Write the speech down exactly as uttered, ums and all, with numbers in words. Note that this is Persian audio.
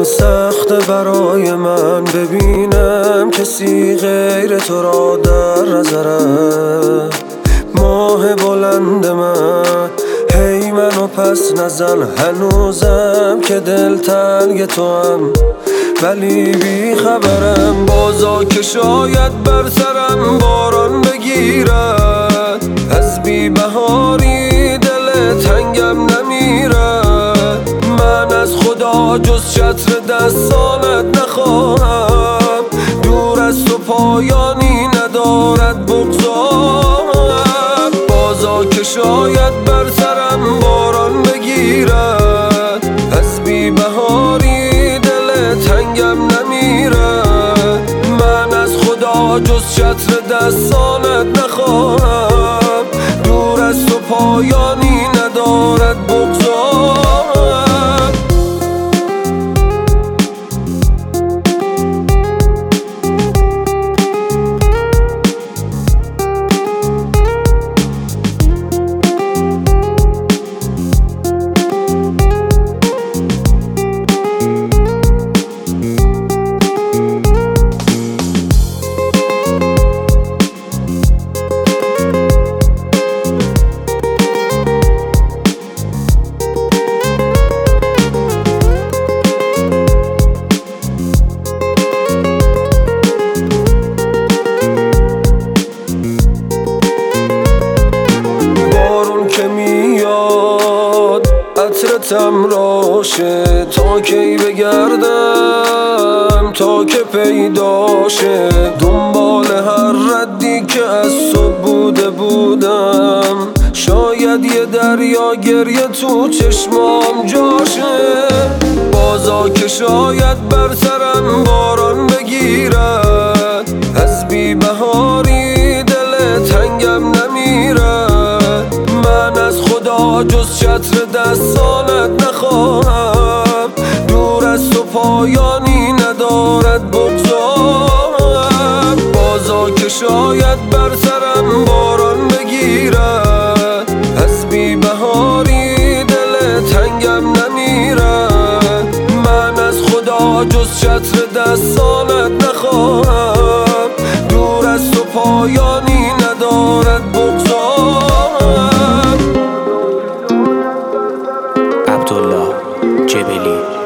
سخته برای من ببینم کسی غیر تو را در نظره. ماه بلند من هی منو پس نزن، هنوزم که دل تنگ تو هم ولی بی خبرم. بازا که شاید بر سرم باران بگیرد، از بی بهاری دل تنگم نمیرد. من از خدا جز چتر دستانت نخواهم، دور از تو پایانی ندارد بگذارم. بازا که شاید بر سرم باران بگیرد، از بی بهاری دل تنگم نمیرد. من از خدا جز چتر دستانت نخواهم، دور از تو پایانی ندارد بگذارم. عطرتم راشه تا کی بگردم، تا که پیداشه دنبال هر ردی که از تو بوده بودم. شاید یه دریا گریه تو چشمام جاشه. بازا که شاید بر سرم باران بگیرد، از بی بهاری دل تنگم نمیرد. من از خدا جز چتر دستانت نخواهم، دور از تو پایانی ندارد بگذارم. بازا که شاید بر سرم باران بگیرد، از بی بهاری دل تنگم نمیرد. من از خدا جز چتر دستانت نخواهم، دور از تو پایانی ندارد بگذارم. عبدالله جبلی